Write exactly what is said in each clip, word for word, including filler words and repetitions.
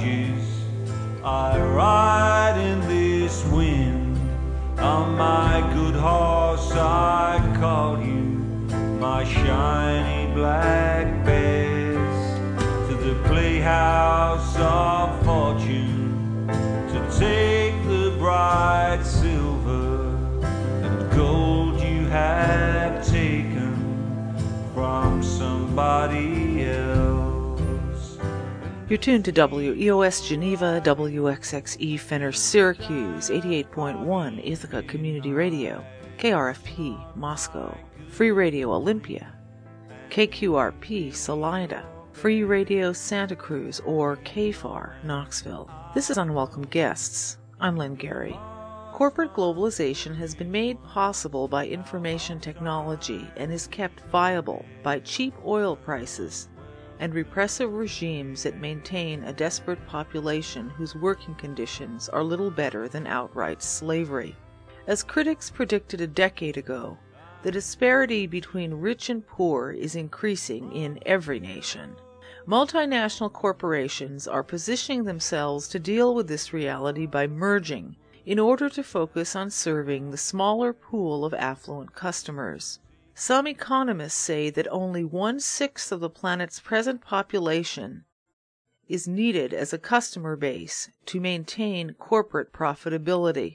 barges. I ride in this wind. On my good horse I call you, my shiny black bears, to the playhouse of fortune, to take the bright silver and gold you have taken from somebody else. You're tuned to W E O S Geneva, W X X E Fenner Syracuse, eighty-eight point one Ithaca Community Radio, K R F P Moscow, Free Radio Olympia, K Q R P Salida, Free Radio Santa Cruz, or K F A R Knoxville. This is Unwelcome Guests. I'm Lynn Gary. Corporate globalization has been made possible by information technology and is kept viable by cheap oil prices and repressive regimes that maintain a desperate population whose working conditions are little better than outright slavery. As critics predicted a decade ago, the disparity between rich and poor is increasing in every nation. Multinational corporations are positioning themselves to deal with this reality by merging in order to focus on serving the smaller pool of affluent customers. Some economists say that only one-sixth of the planet's present population is needed as a customer base to maintain corporate profitability.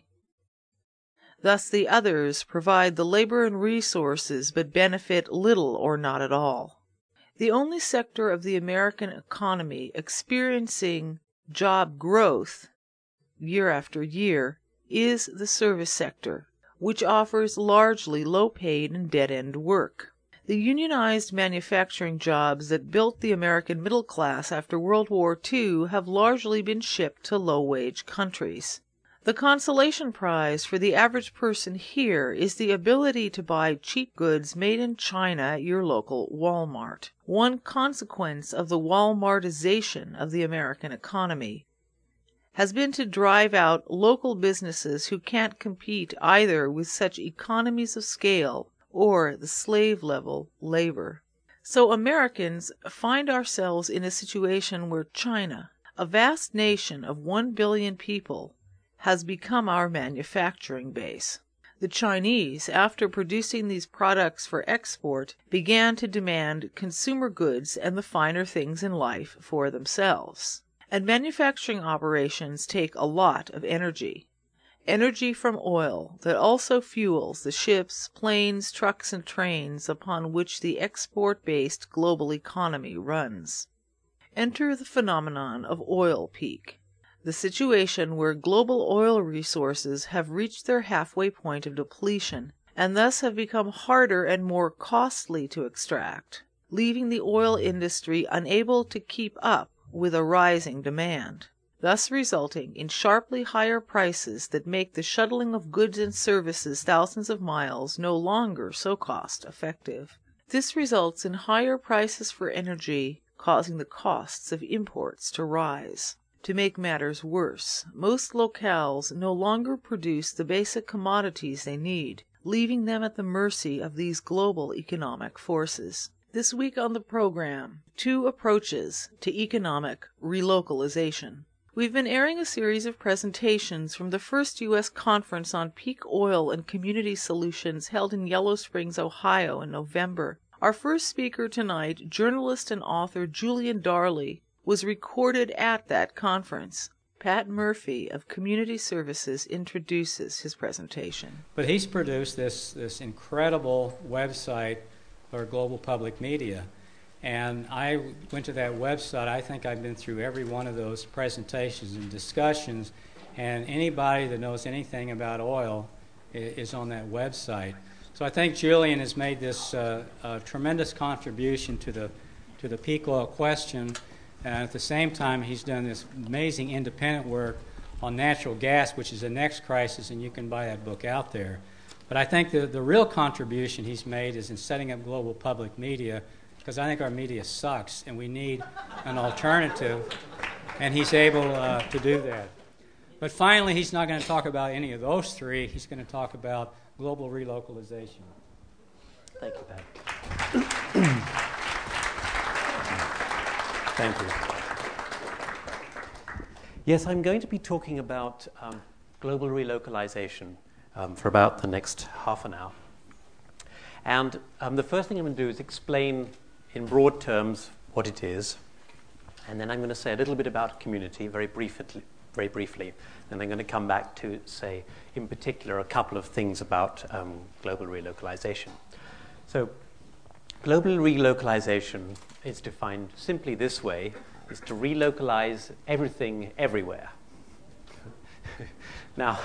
Thus the others provide the labor and resources but benefit little or not at all. The only sector of the American economy experiencing job growth year after year is the service sector, which offers largely low-paid and dead-end work. The unionized manufacturing jobs that built the American middle class after World War Two have largely been shipped to low-wage countries. The consolation prize for the average person here is the ability to buy cheap goods made in China at your local Walmart. One consequence of the Walmartization of the American economy has been to drive out local businesses who can't compete either with such economies of scale or the slave-level labor. So Americans find ourselves in a situation where China, a vast nation of one billion people, has become our manufacturing base. The Chinese, after producing these products for export, began to demand consumer goods and the finer things in life for themselves. And manufacturing operations take a lot of energy. Energy from oil that also fuels the ships, planes, trucks, and trains upon which the export-based global economy runs. Enter the phenomenon of oil peak, the situation where global oil resources have reached their halfway point of depletion and thus have become harder and more costly to extract, leaving the oil industry unable to keep up with a rising demand, thus resulting in sharply higher prices that make the shuttling of goods and services thousands of miles no longer so cost-effective. This results in higher prices for energy, causing the costs of imports to rise. To make matters worse, most locales no longer produce the basic commodities they need, leaving them at the mercy of these global economic forces. This week on the program, two approaches to economic relocalization. We've been airing a series of presentations from the first U S Conference on Peak Oil and Community Solutions held in Yellow Springs, Ohio in November. Our first speaker tonight, journalist and author Julian Darley, was recorded at that conference. Pat Murphy of Community Services introduces his presentation. But he's produced this, this incredible website for global public media. And I went to that website. I think I've been through every one of those presentations and discussions, and anybody that knows anything about oil is on that website. So I think Julian has made this uh, a tremendous contribution to the to the peak oil question, and at the same time he's done this amazing independent work on natural gas, which is the next crisis, and you can buy that book out there. But I think the, the real contribution he's made is in setting up global public media, because I think our media sucks and we need an alternative, and he's able uh, to do that. But finally, he's not going to talk about any of those three. He's going to talk about global relocalization. Thank you, Pat. Thank you. Yes, I'm going to be talking about um, global relocalization um, for about the next half an hour. And um, the first thing I'm going to do is explain in broad terms what it is. And then I'm going to say a little bit about community very briefly. Very briefly. And I'm going to come back to say, in particular, a couple of things about um, global relocalization. So, global relocalization is defined simply this way, is to relocalize everything everywhere. Now,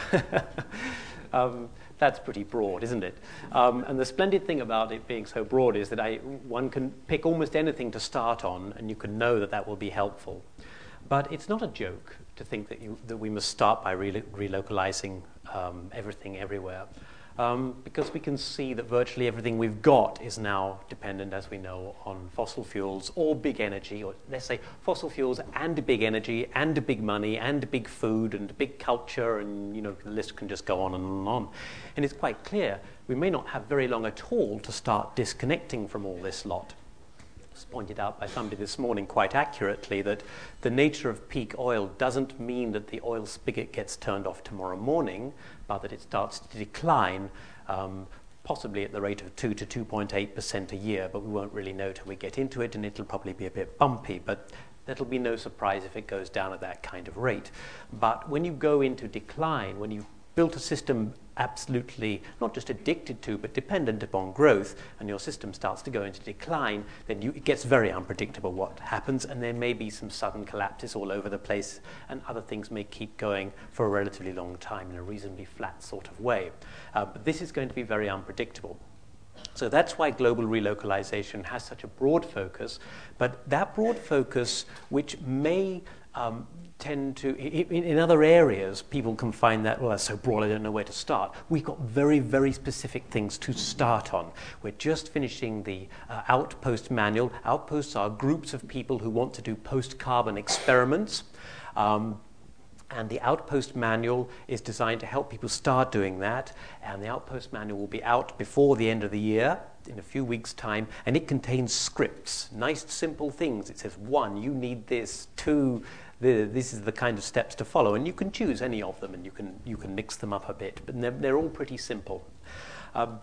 um, that's pretty broad, isn't it? Um, and the splendid thing about it being so broad is that I, one can pick almost anything to start on, and you can know that that will be helpful. But it's not a joke to think that, you, that we must start by re- relocalizing um, everything everywhere. Um, because we can see that virtually everything we've got is now dependent, as we know, on fossil fuels or big energy, or let's say fossil fuels and big energy and big money and big food and big culture, and you know the list can just go on and on and on. And it's quite clear we may not have very long at all to start disconnecting from all this lot. It's pointed out by somebody this morning quite accurately that the nature of peak oil doesn't mean that the oil spigot gets turned off tomorrow morning, but that it starts to decline, um, possibly at the rate of two to two point eight percent a year, but we won't really know till we get into it, and it'll probably be a bit bumpy, but that'll be no surprise if it goes down at that kind of rate. But when you go into decline, when you've built a system absolutely not just addicted to but dependent upon growth, and your system starts to go into decline, then you, it gets very unpredictable what happens, and there may be some sudden collapses all over the place, and other things may keep going for a relatively long time in a reasonably flat sort of way. Uh, but this is going to be very unpredictable. So that's why global relocalization has such a broad focus, but that broad focus, which may um, tend to, in, in other areas, people can find that, well, that's so broad, I don't know where to start. We've got very, very specific things to start on. We're just finishing the uh, Outpost manual. Outposts are groups of people who want to do post-carbon experiments. Um, And the Outpost manual is designed to help people start doing that. And the Outpost manual will be out before the end of the year, in a few weeks' time. And it contains scripts, nice, simple things. It says, one, you need this. Two, the, this is the kind of steps to follow. And you can choose any of them, and you can, you can mix them up a bit. But they're, they're all pretty simple. Um,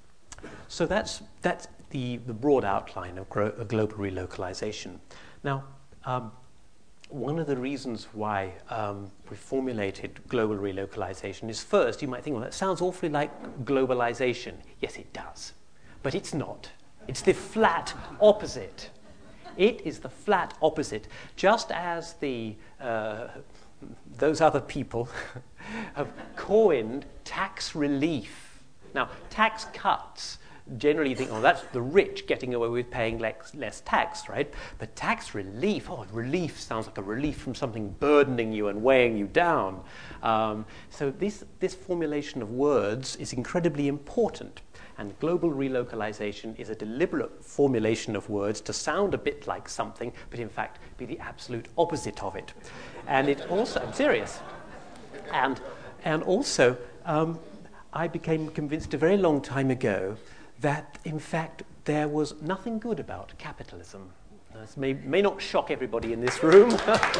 so that's, that's the, the broad outline of gro- global relocalization. Now, um, one of the reasons why um, we formulated global relocalization is, first, you might think, well, that sounds awfully like globalization. Yes, it does. But it's not. It's the flat opposite. It is the flat opposite. Just as the uh, those other people have coined tax relief. Now, tax cuts, generally you think, oh, that's the rich getting away with paying less, less tax, right? But tax relief, oh, relief sounds like a relief from something burdening you and weighing you down. Um, so this, this formulation of words is incredibly important. And global relocalization is a deliberate formulation of words to sound a bit like something, but in fact be the absolute opposite of it. And it also, I'm serious, and, and also um, I became convinced a very long time ago that, in fact, there was nothing good about capitalism. This may, may not shock everybody in this room.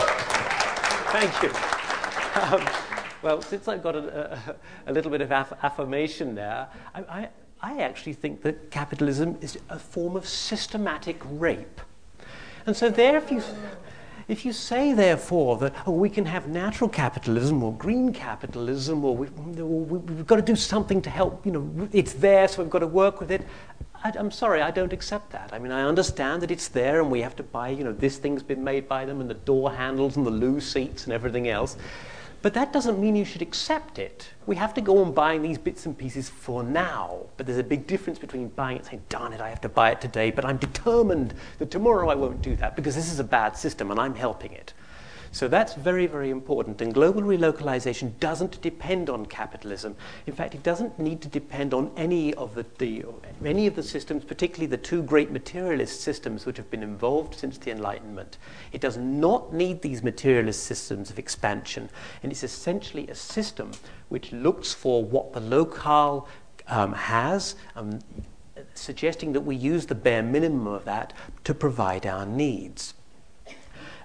Thank you. Um, well, since I've got a, a, a little bit of aff- affirmation there, I, I, I actually think that capitalism is a form of systematic rape. And so there, if you... If you say, therefore, that oh, we can have natural capitalism or green capitalism, or, we, or we've got to do something to help, you know, it's there, so we've got to work with it, I, I'm sorry, I don't accept that. I mean, I understand that it's there, and we have to buy, you know, this thing's been made by them, and the door handles, and the loo seats, and everything else. But that doesn't mean you should accept it. We have to go on buying these bits and pieces for now. But there's a big difference between buying it and saying, darn it, I have to buy it today, but I'm determined that tomorrow I won't do that because this is a bad system and I'm helping it. So that's very, very important. And global relocalization doesn't depend on capitalism. In fact, it doesn't need to depend on any of the, the any of the systems, particularly the two great materialist systems which have been involved since the Enlightenment. It does not need these materialist systems of expansion. And it's essentially a system which looks for what the locale um, has, um, suggesting that we use the bare minimum of that to provide our needs.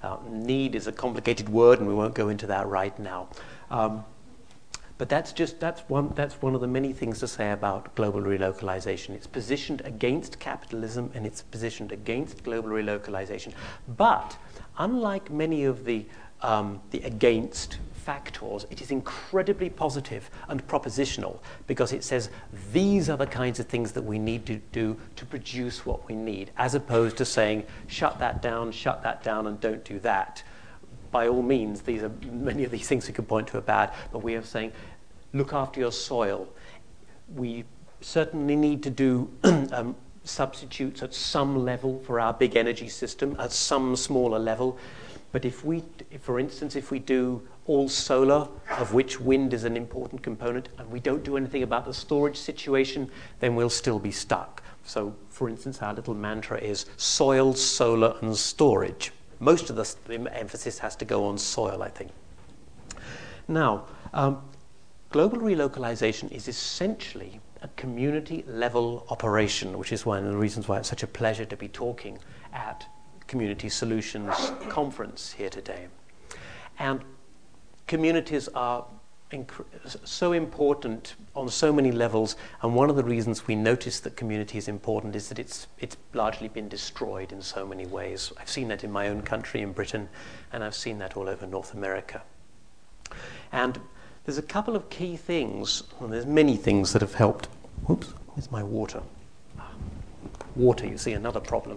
Uh, need is a complicated word, and we won't go into that right now. Um, But that's just that's one that's one of the many things to say about global relocalization. It's positioned against capitalism and it's positioned against global relocalization. But unlike many of the um, the against factors, it is incredibly positive and propositional because it says these are the kinds of things that we need to do to produce what we need, as opposed to saying shut that down, shut that down, and don't do that. By all means, these are many of these things we could point to are bad, but we are saying, look after your soil. We certainly need to do um, substitutes at some level for our big energy system, at some smaller level. But if we, if, for instance, if we do all solar, of which wind is an important component, and we don't do anything about the storage situation, then we'll still be stuck. So, for instance, our little mantra is soil, solar, and storage. Most of the emphasis has to go on soil, I think. Now, um, global relocalization is essentially a community-level operation, which is one of the reasons why it's such a pleasure to be talking at Community Solutions Conference here today. And communities are so important on so many levels, and one of the reasons we notice that community is important is that it's it's largely been destroyed in so many ways. I've seen that in my own country, in Britain, and I've seen that all over North America. And there's a couple of key things, and there's many things that have helped. Oops, where's my water? Water, you see, another problem.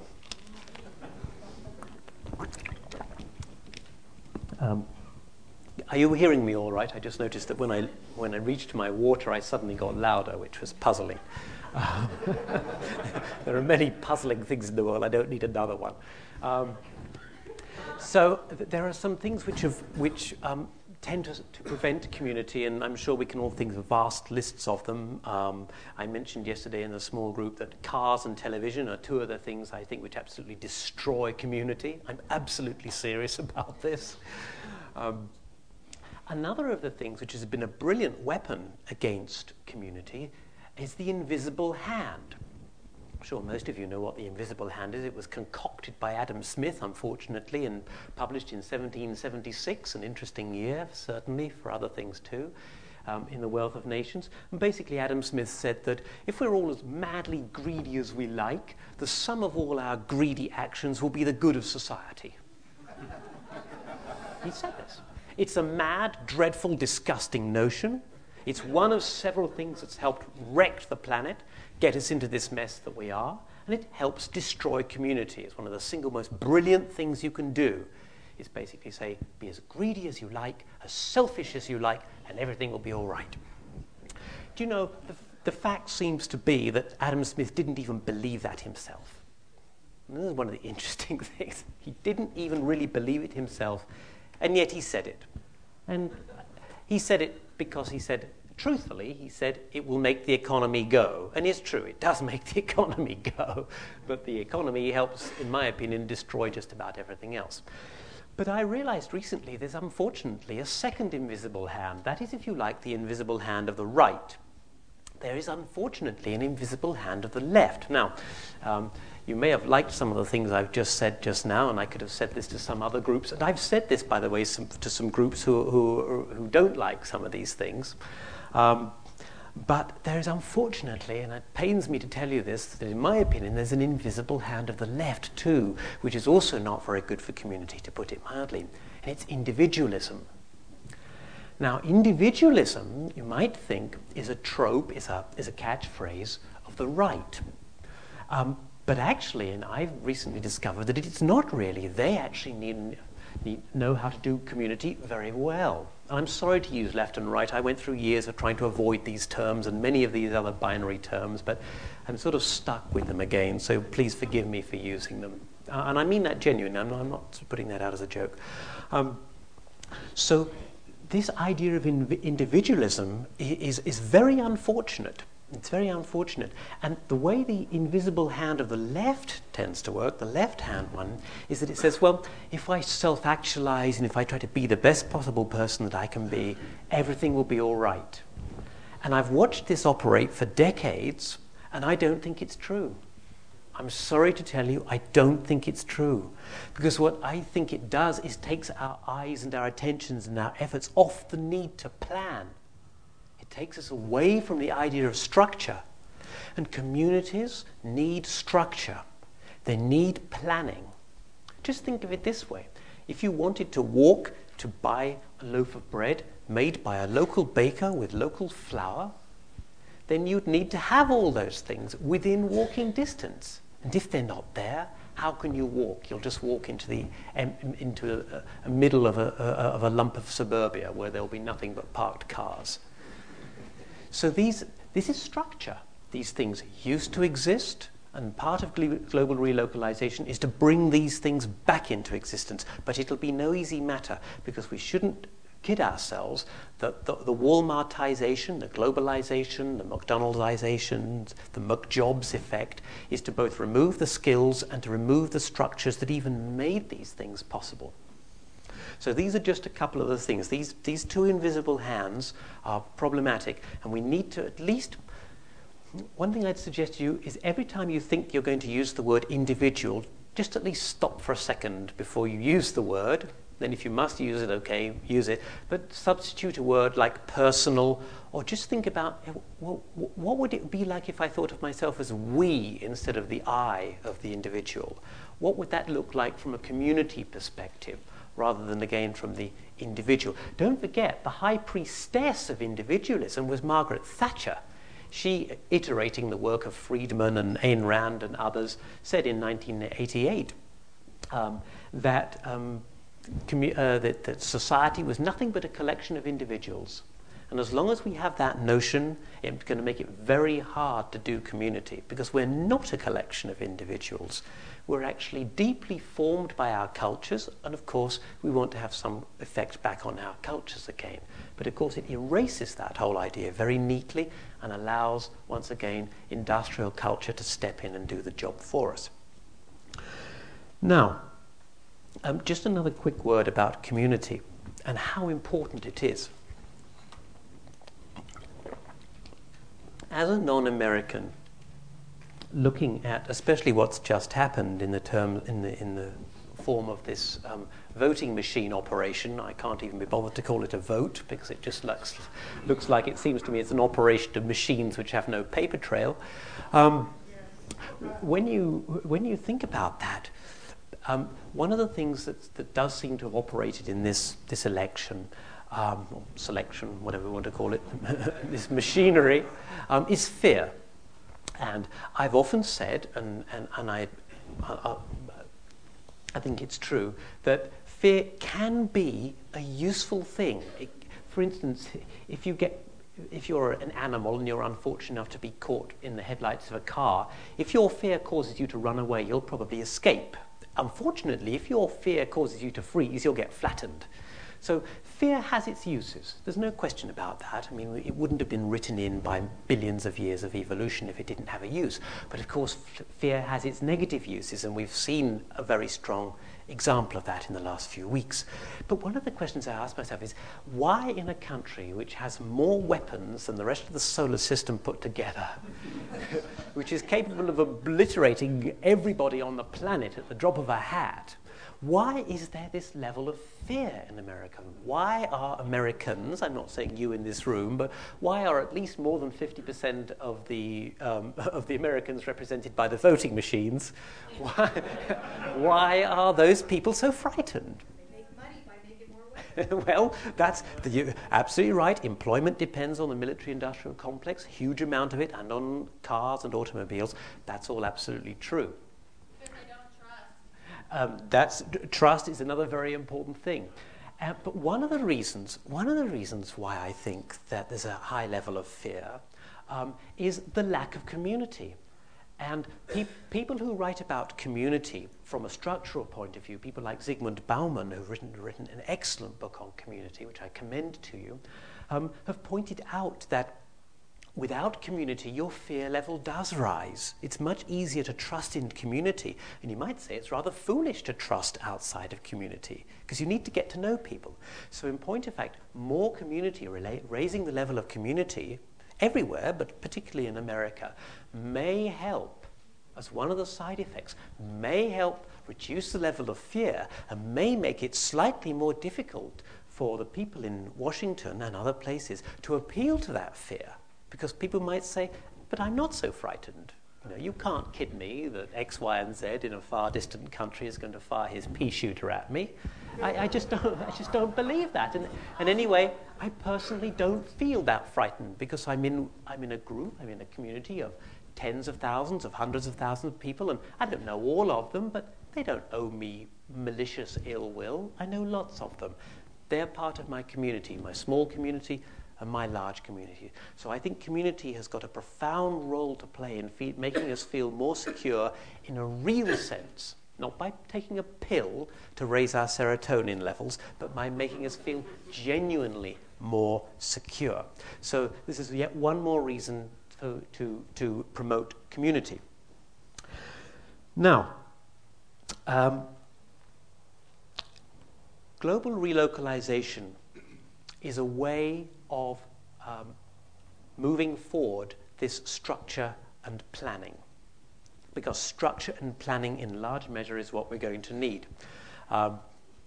Um, Are you hearing me all right? I just noticed that when I when I reached my water, I suddenly got louder, which was puzzling. Um, there are many puzzling things in the world. I don't need another one. Um, so th- there are some things which have which um, tend to, to prevent community, and I'm sure we can all think of vast lists of them. Um, I mentioned yesterday in the small group that cars and television are two of the things I think which absolutely destroy community. I'm absolutely serious about this. Um, Another of the things which has been a brilliant weapon against community is the invisible hand. I'm sure most of you know what the invisible hand is. It was concocted by Adam Smith, unfortunately, and published in seventeen seventy-six, an interesting year, certainly, for other things too, um, in The Wealth of Nations. And basically, Adam Smith said that if we're all as madly greedy as we like, the sum of all our greedy actions will be the good of society. He said this. It's a mad, dreadful, disgusting notion. It's one of several things that's helped wreck the planet, get us into this mess that we are, and it helps destroy community. It's one of the single most brilliant things you can do. It's basically say, be as greedy as you like, as selfish as you like, and everything will be all right. Do you know, the, the fact seems to be that Adam Smith didn't even believe that himself. And this is one of the interesting things. He didn't even really believe it himself, and yet he said it. And he said it because he said, truthfully, he said, it will make the economy go. And it's true, it does make the economy go. But the economy helps, in my opinion, destroy just about everything else. But I realized recently there's unfortunately a second invisible hand. That is, if you like, the invisible hand of the right. There is unfortunately an invisible hand of the left. Now, um, you may have liked some of the things I've just said just now, and I could have said this to some other groups. And I've said this, by the way, some, to some groups who, who, who don't like some of these things. Um, but there is unfortunately, and it pains me to tell you this, that in my opinion, there's an invisible hand of the left too, which is also not very good for community, to put it mildly. And it's individualism. Now, individualism, you might think, is a trope, is a, is a catchphrase of the right. Um, But actually, and I've recently discovered that it's not really. They actually need, need know how to do community very well. And I'm sorry to use left and right. I went through years of trying to avoid these terms and many of these other binary terms, but I'm sort of stuck with them again, so please forgive me for using them. Uh, and I mean that genuinely. I'm not, I'm not putting that out as a joke. Um, so this idea of in- individualism is, is very unfortunate. It's very unfortunate. And the way the invisible hand of the left tends to work, the left-hand one, is that it says, well, if I self-actualize and if I try to be the best possible person that I can be, everything will be all right. And I've watched this operate for decades, and I don't think it's true. I'm sorry to tell you, I don't think it's true. Because what I think it does is takes our eyes and our attentions and our efforts off the need to plan. It takes us away from the idea of structure. And communities need structure. They need planning. Just think of it this way. If you wanted to walk to buy a loaf of bread made by a local baker with local flour, then you'd need to have all those things within walking distance. And if they're not there, how can you walk? You'll just walk into the into a, a middle of a, a of a lump of suburbia where there'll be nothing but parked cars. So these this is structure. These things used to exist, and part of global relocalization is to bring these things back into existence. But it'll be no easy matter, because we shouldn't kid ourselves that the, the Walmartization, the globalization, the McDonaldization, the McJobs effect is to both remove the skills and to remove the structures that even made these things possible. So these are just a couple of the things. These, these two invisible hands are problematic, and we need to at least... One thing I'd suggest to you is every time you think you're going to use the word individual, just at least stop for a second before you use the word. Then if you must use it, okay, use it. But substitute a word like personal, or just think about, well, what would it be like if I thought of myself as we instead of the I of the individual? What would that look like from a community perspective, rather than, again, from the individual? Don't forget, the high priestess of individualism was Margaret Thatcher. She, iterating the work of Friedman and Ayn Rand and others, said in nineteen eighty-eight um, that... Um, Uh, that, that society was nothing but a collection of individuals. And as long as we have that notion, it's going to make it very hard to do community, because we're not a collection of individuals. We're actually deeply formed by our cultures, and of course we want to have some effect back on our cultures again. But of course it erases that whole idea very neatly and allows, once again, industrial culture to step in and do the job for us. Now, Um, just another quick word about community and how important it is. As a non-American, looking at especially what's just happened in the term in the in the form of this um, voting machine operation, I can't even be bothered to call it a vote, because it just looks looks like, it seems to me, it's an operation of machines which have no paper trail. Um, when you when you think about that. Um, one of the things that, that does seem to have operated in this, this election, um, or selection, whatever we want to call it, this machinery, um, is fear. And I've often said, and, and, and I, I, I think it's true, that fear can be a useful thing. It, for instance, if you get If you're an animal and you're unfortunate enough to be caught in the headlights of a car, if your fear causes you to run away, you'll probably escape. Unfortunately, if your fear causes you to freeze, you'll get flattened. So fear has its uses. There's no question about that. I mean, it wouldn't have been written in by billions of years of evolution if it didn't have a use. But of course, f- fear has its negative uses, and we've seen a very strong example of that in the last few weeks. But one of the questions I ask myself is, why in a country which has more weapons than the rest of the solar system put together, which is capable of obliterating everybody on the planet at the drop of a hat, why is there this level of fear in America? Why are Americans, I'm not saying you in this room, but why are at least more than fifty percent of the um, of the Americans represented by the voting machines, why, why are those people so frightened? They make money by making more weapons. Well, that's the, you're absolutely right. Employment depends on the military-industrial complex, huge amount of it, and on cars and automobiles. That's all absolutely true. Um, that's trust is another very important thing, uh, but one of the reasons, one of the reasons why I think that there's a high level of fear um, is the lack of community, and pe- people who write about community from a structural point of view, people like Zygmunt Bauman, who've written written an excellent book on community, which I commend to you, um, have pointed out that without community, your fear level does rise. It's much easier to trust in community, and you might say it's rather foolish to trust outside of community, because you need to get to know people. So in point of fact, more community, raising the level of community everywhere, but particularly in America, may help as one of the side effects may help reduce the level of fear and may make it slightly more difficult for the people in Washington and other places to appeal to that fear, because people might say, but I'm not so frightened. You know, you can't kid me that X, Y, and Z in a far distant country is going to fire his pea shooter at me. I, I just don't. I just don't believe that. And, and anyway, I personally don't feel that frightened because I'm in. I'm in a group. I'm in a community of tens of thousands, of hundreds of thousands of people, and I don't know all of them, but they don't owe me malicious ill will. I know lots of them. They're part of my community, my small community, and my large community. So I think community has got a profound role to play in fe- making us feel more secure in a real sense, not by taking a pill to raise our serotonin levels, but by making us feel genuinely more secure. So this is yet one more reason to, to, to promote community. Now, um, global relocalization is a way of um, moving forward this structure and planning, because structure and planning in large measure is what we're going to need. Um,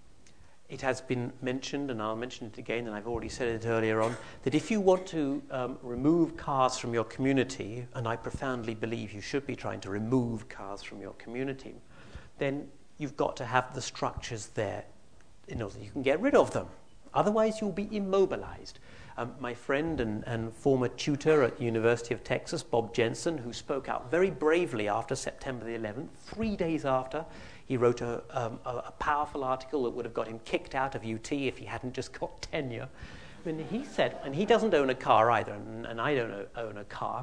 it has been mentioned, and I'll mention it again, and I've already said it earlier on, that if you want to um, remove cars from your community, and I profoundly believe you should be trying to remove cars from your community, then you've got to have the structures there in order that you can get rid of them. Otherwise, you'll be immobilized. Um, my friend and, and former tutor at the University of Texas, Bob Jensen, who spoke out very bravely after September the eleventh, three days after, he wrote a, um, a, a powerful article that would have got him kicked out of U T if he hadn't just got tenure. I mean, he said, and he doesn't own a car either, and, and I don't own a car,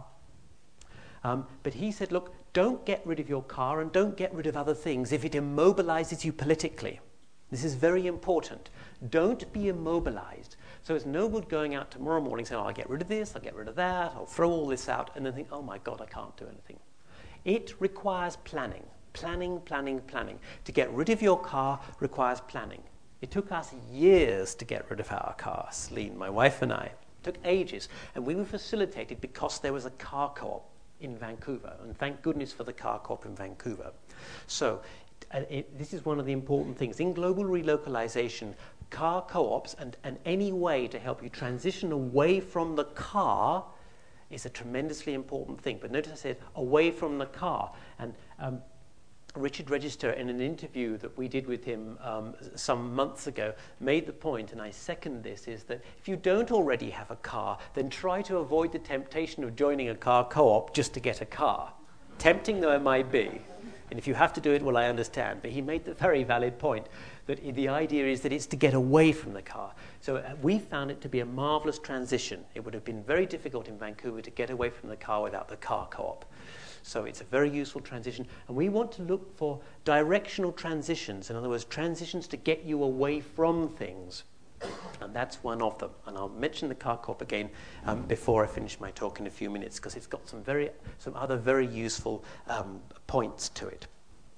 um, but he said, look, don't get rid of your car and don't get rid of other things if it immobilizes you politically. This is very important. Don't be immobilized. So it's no good going out tomorrow morning saying, oh, I'll get rid of this, I'll get rid of that, I'll throw all this out, and then think, oh my God, I can't do anything. It requires planning. Planning, planning, planning. To get rid of your car requires planning. It took us years to get rid of our car, Celine, my wife and I. It took ages. And we were facilitated because there was a car co-op in Vancouver. And thank goodness for the car co-op in Vancouver. So And it, this is one of the important things. In global relocalization, car co-ops and, and any way to help you transition away from the car is a tremendously important thing. But notice I said away from the car. And um, Richard Register, in an interview that we did with him um, some months ago, made the point, and I second this, is that if you don't already have a car, then try to avoid the temptation of joining a car co-op just to get a car. Tempting though it might be. And if you have to do it, well, I understand. But he made the very valid point that the idea is that it's to get away from the car. So uh, we found it to be a marvelous transition. It would have been very difficult in Vancouver to get away from the car without the car co-op. So it's a very useful transition. And we want to look for directional transitions. In other words, transitions to get you away from things. And that's one of them. And I'll mention the car co-op again um, before I finish my talk in a few minutes, because it's got some very, some other very useful um, points to it.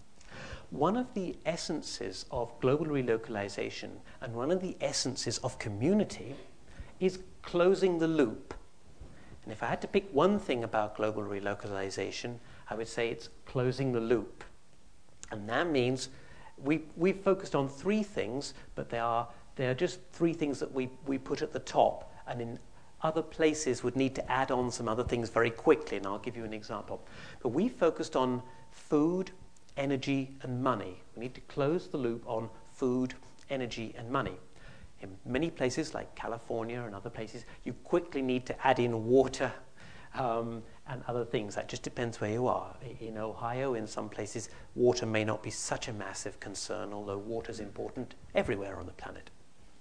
One of the essences of global relocalization and one of the essences of community is closing the loop. And if I had to pick one thing about global relocalization, I would say it's closing the loop. And that means we, we've focused on three things, but they are They are just three things that we, we put at the top, and in other places would need to add on some other things very quickly, and I'll give you an example. But we focused on food, energy, and money. We need to close the loop on food, energy, and money. In many places, like California and other places, you quickly need to add in water um, and other things. That just depends where you are. In Ohio, in some places, water may not be such a massive concern, although water is important everywhere on the planet.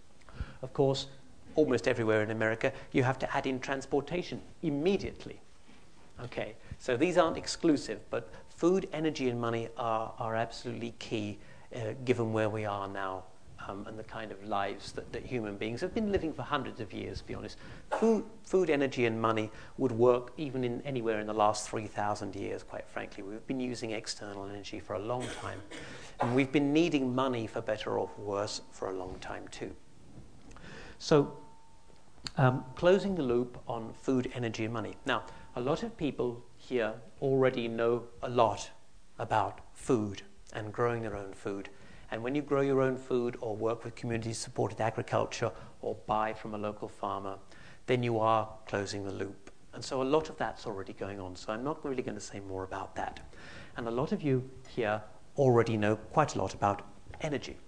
Of course, almost everywhere in America, you have to add in transportation immediately. Okay, so these aren't exclusive, but food, energy, and money are, are absolutely key, uh, given where we are now um, and the kind of lives that, that human beings have been living for hundreds of years, to be honest. Food, food, energy, and money would work even in anywhere in the last three thousand years, quite frankly. We've been using external energy for a long time. And we've been needing money, for better or for worse, for a long time too. So, um, closing the loop on food, energy, and money. Now, a lot of people here already know a lot about food and growing their own food. And when you grow your own food or work with community-supported agriculture or buy from a local farmer, then you are closing the loop. And so a lot of that's already going on. So I'm not really going to say more about that. And a lot of you here already know quite a lot about energy.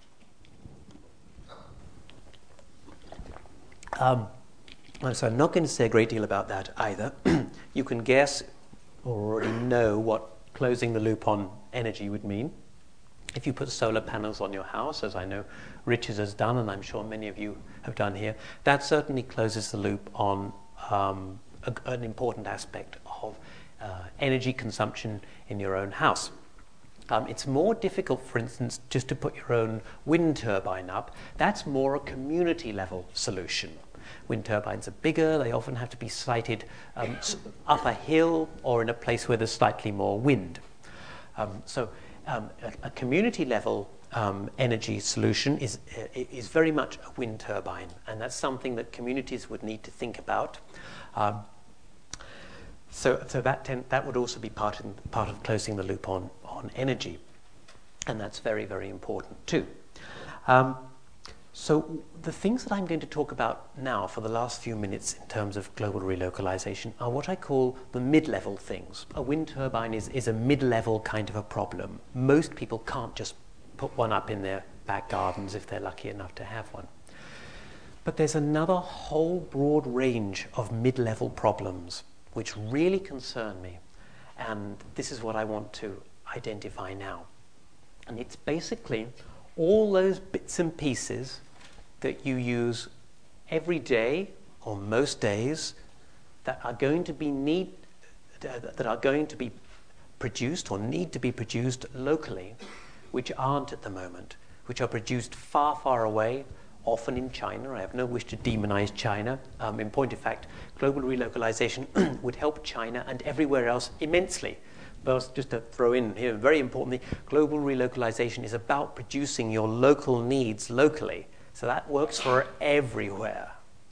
Um, so I'm not going to say a great deal about that either. You can guess or already know what closing the loop on energy would mean. If you put solar panels on your house, as I know Richard has done, and I'm sure many of you have done here, that certainly closes the loop on um, a, an important aspect of uh, energy consumption in your own house. Um, it's more difficult, for instance, just to put your own wind turbine up. That's more a community level solution. Wind turbines are bigger, they often have to be sited um, up a hill or in a place where there's slightly more wind. Um, so um, a, a community level um, energy solution is, is very much a wind turbine, and that's something that communities would need to think about. Um, so so that, ten, that would also be part, in, part of closing the loop on, on energy, and that's very, very important too. Um, So the things that I'm going to talk about now for the last few minutes in terms of global relocalization are what I call the mid-level things. A wind turbine is, is a mid-level kind of a problem. Most people can't just put one up in their back gardens if they're lucky enough to have one. But there's another whole broad range of mid-level problems which really concern me. And this is what I want to identify now. And it's basically all those bits and pieces that you use every day or most days that are going to be need uh, that are going to be produced or need to be produced locally, which aren't at the moment, which are produced far, far away, often in China. I have no wish to demonize China. Um, in point of fact, global relocalization would help China and everywhere else immensely. But just to throw in here, very importantly, global relocalization is about producing your local needs locally. So that works for everywhere.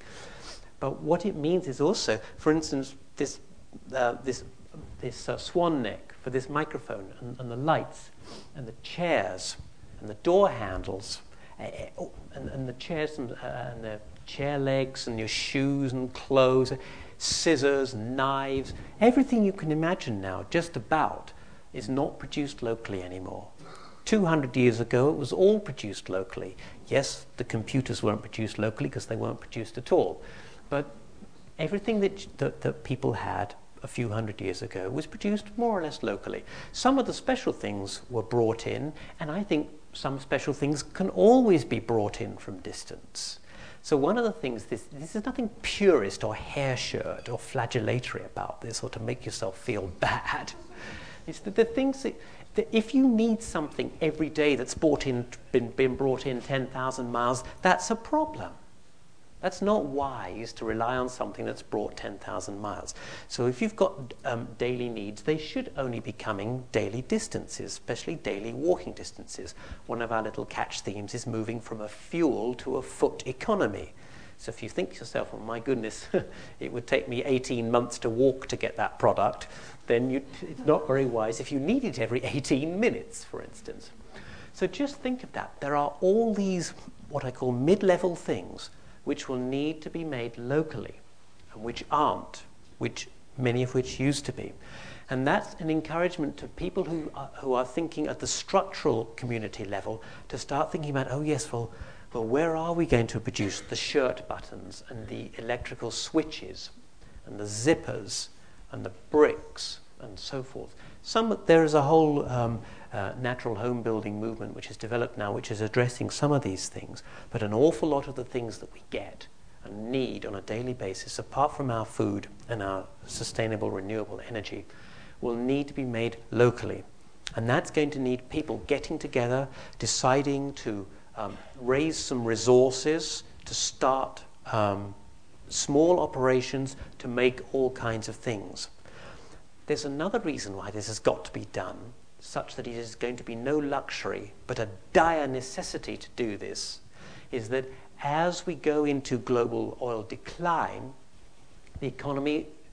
But what it means is also, for instance, this uh, this this uh, swan neck for this microphone, and, and the lights, and the chairs, and the door handles, uh, and, and the chairs and, uh, and the chair legs, and your shoes and clothes, scissors, knives, everything you can imagine now, just about, is not produced locally anymore. two hundred years ago, it was all produced locally. Yes, the computers weren't produced locally because they weren't produced at all. But everything that, that, that people had a few hundred years ago was produced more or less locally. Some of the special things were brought in, and I think some special things can always be brought in from distance. So one of the things, this, this is nothing purist or hair-shirt or flagellatory about this or to make yourself feel bad. It's that the things that, that if you need something every day that's brought in, been, been brought in ten thousand miles, that's a problem. That's not wise to rely on something that's brought ten thousand miles. So if you've got um, daily needs, they should only be coming daily distances, especially daily walking distances. One of our little catch themes is moving from a fuel to a foot economy. So if you think to yourself, oh my goodness, it would take me eighteen months to walk to get that product, then you, it's not very wise if you need it every eighteen minutes, for instance. So just think of that. There are all these, what I call mid-level things, which will need to be made locally, and which aren't, which many of which used to be. And that's an encouragement to people who are, who are thinking at the structural community level to start thinking about, oh yes, well, well, where are we going to produce the shirt buttons and the electrical switches and the zippers and the bricks and so forth? Some, there is a whole um, uh, natural home building movement which has developed now, which is addressing some of these things. But an awful lot of the things that we get and need on a daily basis, apart from our food and our sustainable renewable energy, will need to be made locally. And that's going to need people getting together, deciding to um, raise some resources to start um, small operations to make all kinds of things. There's another reason why this has got to be done, such that it is going to be no luxury, but a dire necessity to do this, is that as we go into global oil decline, the economy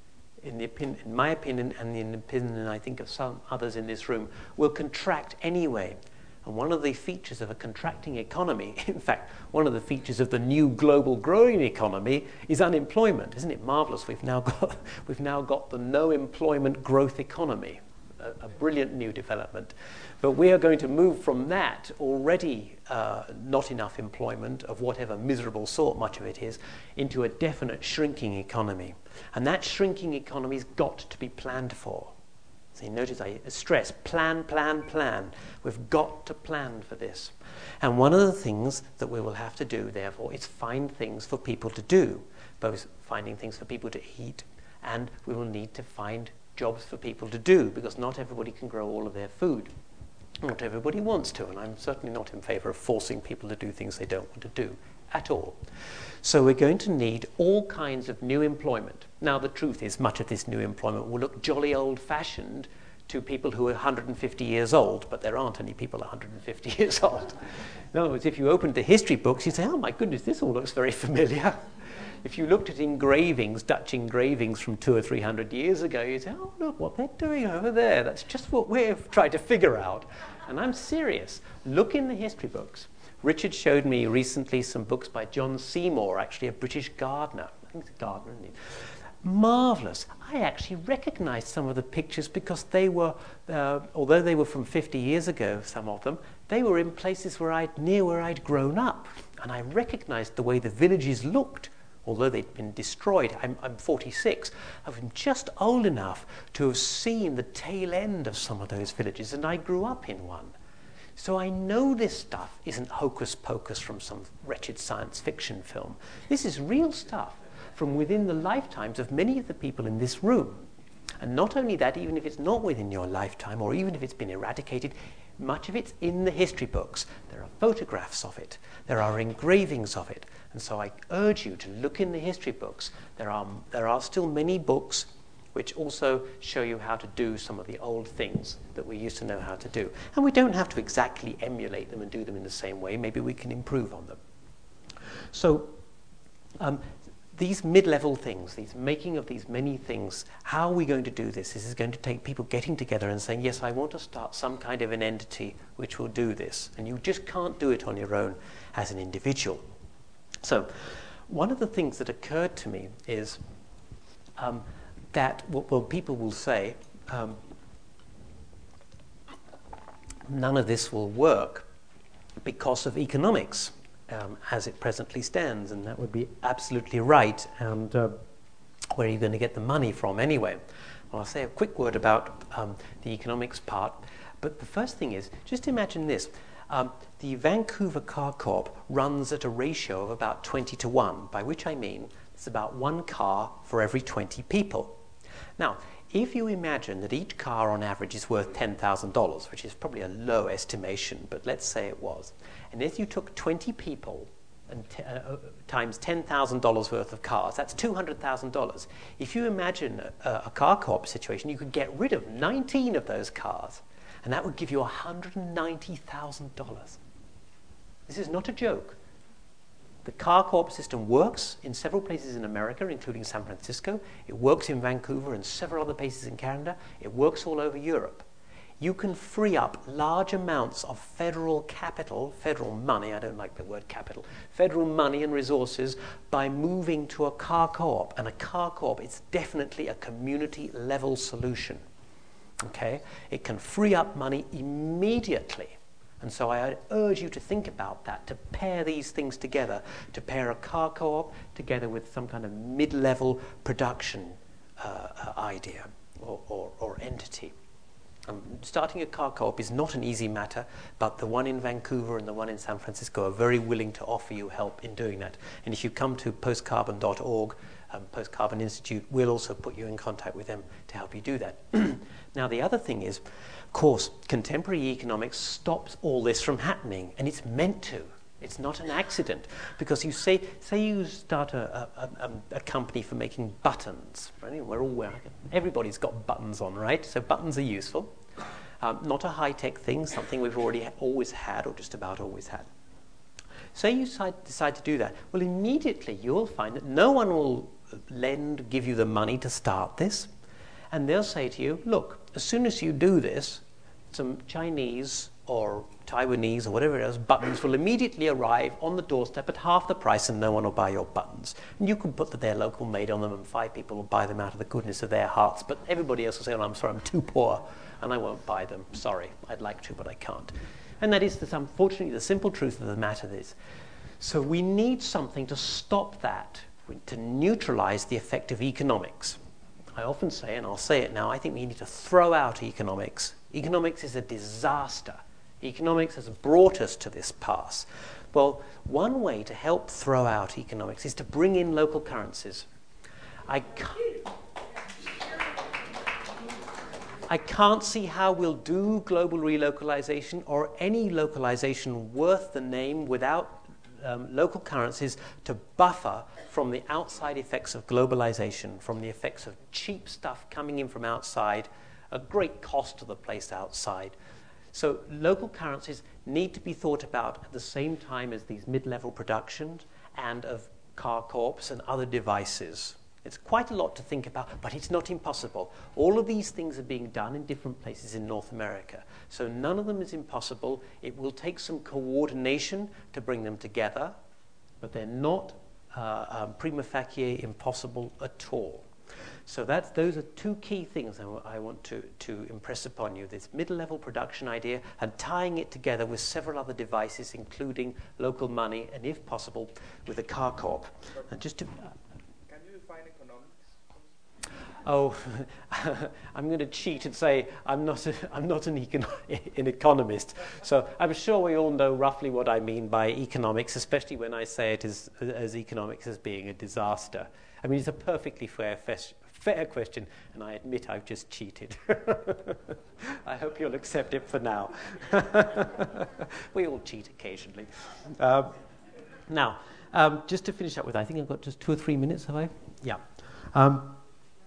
in, the opinion, in my opinion and in the opinion, I think, of some others in this room, will contract anyway. And one of the features of a contracting economy, in fact, one of the features of the new global growing economy is unemployment. Isn't it marvelous? We've now got, we've now got the no employment growth economy, a, a brilliant new development. But we are going to move from that already uh, not enough employment of whatever miserable sort much of it is, into a definite shrinking economy. And that shrinking economy's got to be planned for. So you notice I stress, plan, plan, plan. We've got to plan for this. And one of the things that we will have to do, therefore, is find things for people to do, both finding things for people to eat, and we will need to find jobs for people to do, because not everybody can grow all of their food. Not everybody wants to, and I'm certainly not in favor of forcing people to do things they don't want to do at all. So we're going to need all kinds of new employment. Now, the truth is, much of this new employment will look jolly old-fashioned to people who are one hundred fifty years old, but there aren't any people one hundred fifty years old. In other words, if you opened the history books, you'd say, oh my goodness, this all looks very familiar. If you looked at engravings, Dutch engravings from two or three hundred years ago, you'd say, oh, look what they're doing over there. That's just what we're trying to figure out. And I'm serious. Look in the history books. Richard showed me recently some books by John Seymour, actually a British gardener. I think it's a gardener, isn't he? Marvelous. I actually recognized some of the pictures because they were, uh, although they were from fifty years ago, some of them, they were in places where I'd, near where I'd grown up. And I recognized the way the villages looked, although they'd been destroyed. I'm, I'm forty-six. I'm just old enough to have seen the tail end of some of those villages, and I grew up in one. So I know this stuff isn't hocus pocus from some wretched science fiction film. This is real stuff from within the lifetimes of many of the people in this room. And not only that, even if it's not within your lifetime, or even if it's been eradicated, much of it's in the history books. There are photographs of it. There are engravings of it. And so I urge you to look in the history books. There are, there are still many books which also show you how to do some of the old things that we used to know how to do. And we don't have to exactly emulate them and do them in the same way. Maybe we can improve on them. So um, these mid-level things, these making of these many things, how are we going to do this? This is going to take people getting together and saying, yes, I want to start some kind of an entity which will do this. And you just can't do it on your own as an individual. So one of the things that occurred to me is um, that, well, people will say, um, none of this will work because of economics um, as it presently stands, and that would be absolutely right. And uh, where are you going to get the money from anyway? Well, I'll say a quick word about um, the economics part, but the first thing is, just imagine this. Um, the Vancouver Car Corp runs at a ratio of about twenty to one, by which I mean it's about one car for every twenty people. Now, if you imagine that each car on average is worth ten thousand dollars, which is probably a low estimation, but let's say it was, and if you took twenty people and t- uh, times ten thousand dollars worth of cars, that's two hundred thousand dollars. If you imagine a, a car co-op situation, you could get rid of nineteen of those cars, and that would give you one hundred ninety thousand dollars. This is not a joke. The car co-op system works in several places in America, including San Francisco. It works in Vancouver and several other places in Canada. It works all over Europe. You can free up large amounts of federal capital, federal money, I don't like the word capital, federal money and resources by moving to a car co-op. And a car co-op is definitely a community-level solution. Okay? It can free up money immediately. And so I urge you to think about that, to pair these things together, to pair a car co-op together with some kind of mid-level production uh, uh, idea or, or, or entity. Um, starting a car co-op is not an easy matter, but the one in Vancouver and the one in San Francisco are very willing to offer you help in doing that. And if you come to post carbon dot org, um, Post Carbon Institute, we'll also put you in contact with them to help you do that. Now, the other thing is, of course, contemporary economics stops all this from happening, and it's meant to. It's not an accident, because you say, say you start a, a, a, a company for making buttons. Right? We're all wearing, everybody's got buttons on, right? So buttons are useful. Um, not a high-tech thing, something we've already ha- always had, or just about always had. Say you decide, decide to do that. Well, immediately you'll find that no one will lend, give you the money to start this. And they'll say to you, look, as soon as you do this, some Chinese or Taiwanese or whatever it is, buttons will immediately arrive on the doorstep at half the price and no one will buy your buttons. And you can put that they're local made on them and five people will buy them out of the goodness of their hearts, but everybody else will say, oh, I'm sorry, I'm too poor and I won't buy them. Sorry, I'd like to, but I can't. And that is, the, unfortunately, the simple truth of the matter is. So we need something to stop that, to neutralize the effect of economics. I often say, and I'll say it now, I think we need to throw out economics. Economics is a disaster. Economics has brought us to this pass. Well, one way to help throw out economics is to bring in local currencies. I can't, I can't see how we'll do global relocalization or any localization worth the name without um, local currencies to buffer from the outside effects of globalization, from the effects of cheap stuff coming in from outside, a great cost to the place outside. So local currencies need to be thought about at the same time as these mid-level productions and of car corps and other devices. It's quite a lot to think about, but it's not impossible. All of these things are being done in different places in North America. So none of them is impossible. It will take some coordination to bring them together, but they're not uh, um, prima facie impossible at all. So that's, those are two key things I, w- I want to, to impress upon you, this middle-level production idea and tying it together with several other devices, including local money and, if possible, with a car corp. And just to... Can you define economics? Oh, I'm going to cheat and say I'm not, a, I'm not an, econ- an economist. So I'm sure we all know roughly what I mean by economics, especially when I say it as, as economics as being a disaster. I mean, it's a perfectly fair, fair question, and I admit I've just cheated. I hope you'll accept it for now. We all cheat occasionally. Um, now, um, just to finish up with, I think I've got just two or three minutes, have I? Yeah. Um,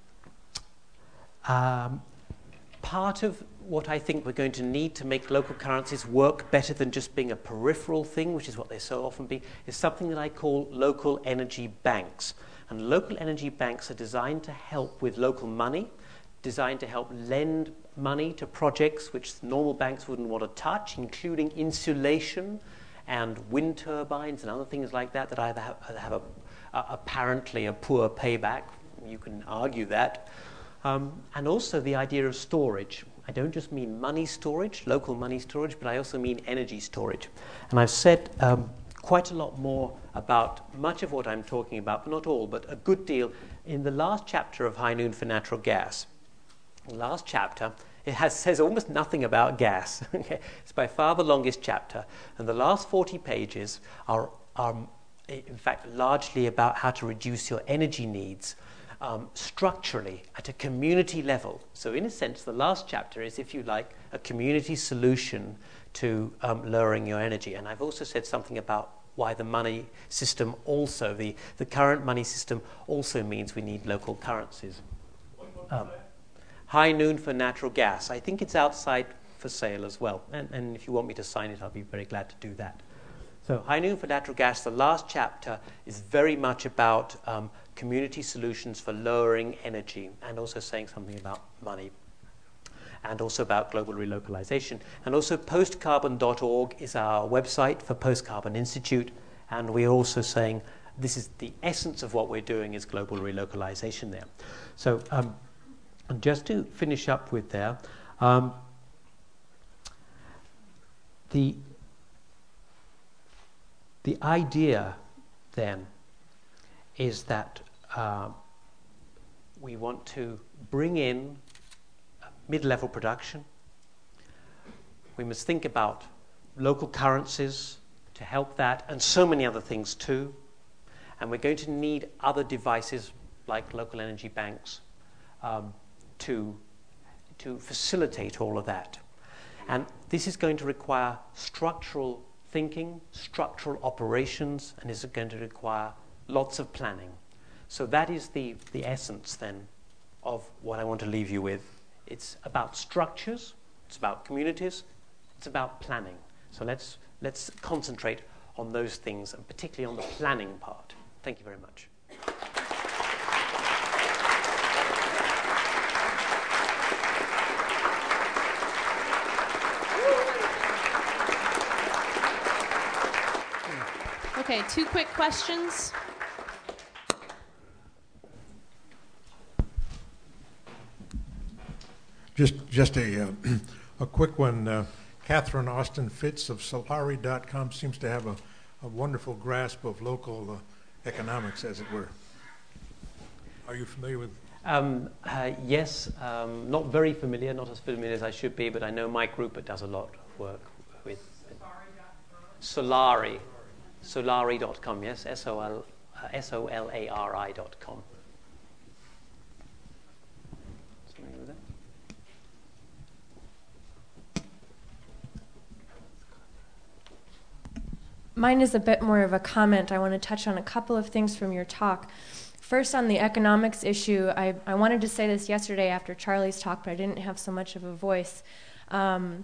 um, part of what I think we're going to need to make local currencies work better than just being a peripheral thing, which is what they so often be, is something that I call local energy banks. And local energy banks are designed to help with local money, designed to help lend money to projects which normal banks wouldn't want to touch, including insulation and wind turbines and other things like that that either have, have a, a, apparently a poor payback. You can argue that. Um, and also the idea of storage. I don't just mean money storage, local money storage, but I also mean energy storage. And I've said um, quite a lot more about much of what I'm talking about, but not all, but a good deal in the last chapter of High Noon for Natural Gas. The last chapter, it has, says almost nothing about gas. It's by far the longest chapter, and the last forty pages are, are, in fact, largely about how to reduce your energy needs um, structurally at a community level. So in a sense, the last chapter is, if you like, a community solution to um, lowering your energy. And I've also said something about why the money system also, the, the current money system also means we need local currencies. Um, High Noon for Natural Gas. I think it's outside for sale as well. And, and if you want me to sign it, I'll be very glad to do that. So High Noon for Natural Gas, the last chapter, is very much about um, community solutions for lowering energy and also saying something about money, and also about global relocalization. And also post carbon dot org is our website for Post Carbon Institute, and we're also saying this is the essence of what we're doing is global relocalization there. So um, and just to finish up with there, um, the, the idea then is that uh, we want to bring in mid-level production. We must think about local currencies to help that, and so many other things too. And we're going to need other devices like local energy banks um, to, to facilitate all of that. And this is going to require structural thinking, structural operations, and is going to require lots of planning. So that is the, the essence then of what I want to leave you with. It's about structures, it's about communities, it's about planning. So let's, let's concentrate on those things, and particularly on the planning part. Thank you very much. Okay, two quick questions. Just, just a, uh, a quick one. Uh, Catherine Austin Fitz of Solari dot com seems to have a, a wonderful grasp of local uh, economics, as it were. Are you familiar with? Um, uh, yes, um, not very familiar, not as familiar as I should be, but I know Mike Rupert does a lot of work with Solari. Solari dot com, yes, S O L, uh, S O L A R I dot com. Something with that? Mine is a bit more of a comment. I want to touch on a couple of things from your talk. First, on the economics issue, I, I wanted to say this yesterday after Charlie's talk, but I didn't have so much of a voice. Um,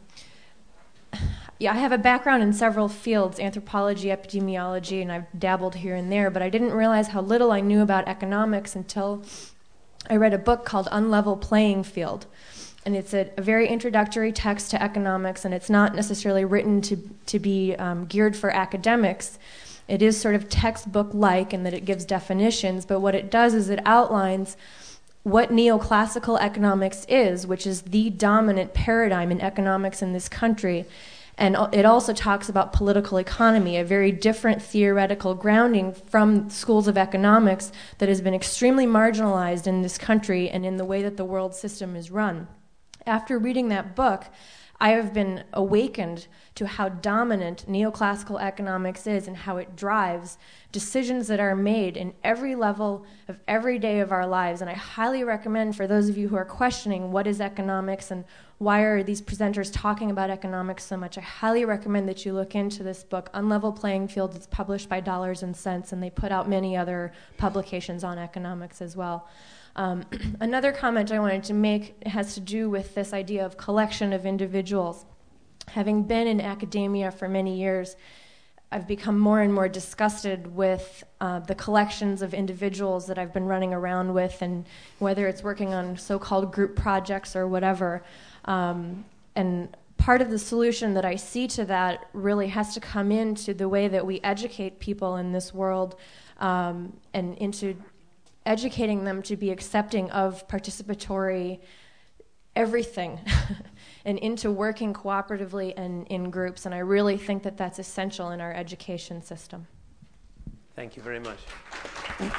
yeah, I have a background in several fields, anthropology, epidemiology, and I've dabbled here and there, but I didn't realize how little I knew about economics until I read a book called Unlevel Playing Field. And it's a, a very introductory text to economics, and it's not necessarily written to, to be um, geared for academics. It is sort of textbook-like in that it gives definitions, but what it does is it outlines what neoclassical economics is, which is the dominant paradigm in economics in this country. And it also talks about political economy, a very different theoretical grounding from schools of economics that has been extremely marginalized in this country and in the way that the world system is run. After reading that book, I have been awakened to how dominant neoclassical economics is and how it drives decisions that are made in every level of every day of our lives. And I highly recommend for those of you who are questioning what is economics and why are these presenters talking about economics so much, I highly recommend that you look into this book, Unlevel Playing Field. It's published by Dollars and Cents, and they put out many other publications on economics as well. Um, another comment I wanted to make has to do with this idea of collection of individuals. Having been in academia for many years, I've become more and more disgusted with uh, the collections of individuals that I've been running around with, and whether it's working on so-called group projects or whatever. Um, and part of the solution that I see to that really has to come into the way that we educate people in this world, um, and into educating them to be accepting of participatory everything and into working cooperatively and in groups. And I really think that that's essential in our education system. Thank you very much. Okay.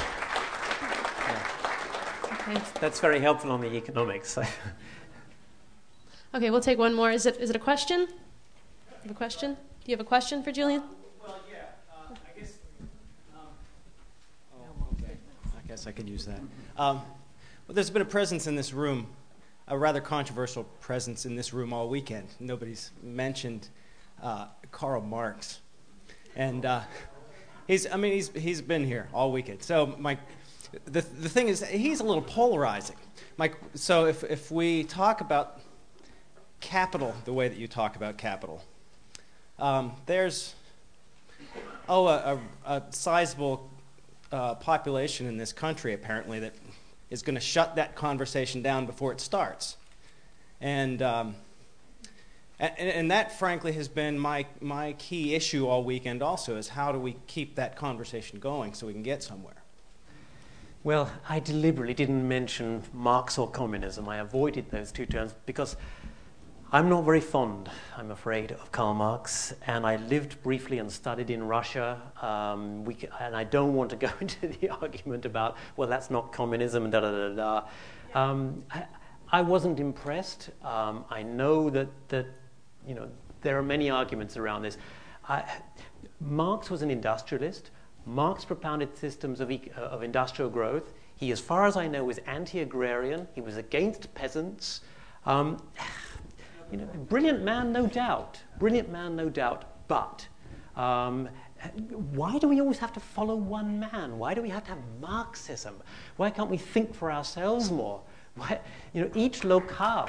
That's very helpful on the economics. Okay, we'll take one more. Is it is it a question? You have a question? Do you have a question for Julian? Well, yeah. Uh, I guess. Um, oh, okay. I guess I could use that. Um, well, there's been a presence in this room, a rather controversial presence in this room all weekend. Nobody's mentioned uh, Karl Marx, and uh, he's. I mean, he's he's been here all weekend. So my, the the thing is, he's a little polarizing. My, so if if we talk about capital the way that you talk about capital, um, there's oh a, a, a sizable uh, population in this country apparently that is going to shut that conversation down before it starts, and, um, and and that frankly has been my my key issue all weekend also, is how do we keep that conversation going so we can get somewhere. Well, I deliberately didn't mention Marx or communism. I avoided those two terms because I'm not very fond, I'm afraid, of Karl Marx, and I lived briefly and studied in Russia, um, we, and I don't want to go into the argument about, well, that's not communism, and da-da-da-da. Um, I, I wasn't impressed. Um, I know that, that, you know, there are many arguments around this. I, Marx was an industrialist. Marx propounded systems of, e- of industrial growth. He, as far as I know, was anti-agrarian. He was against peasants. Um, You know, brilliant man, no doubt. Brilliant man, no doubt. But um, why do we always have to follow one man? Why do we have to have Marxism? Why can't we think for ourselves more? Why, you know, each locale.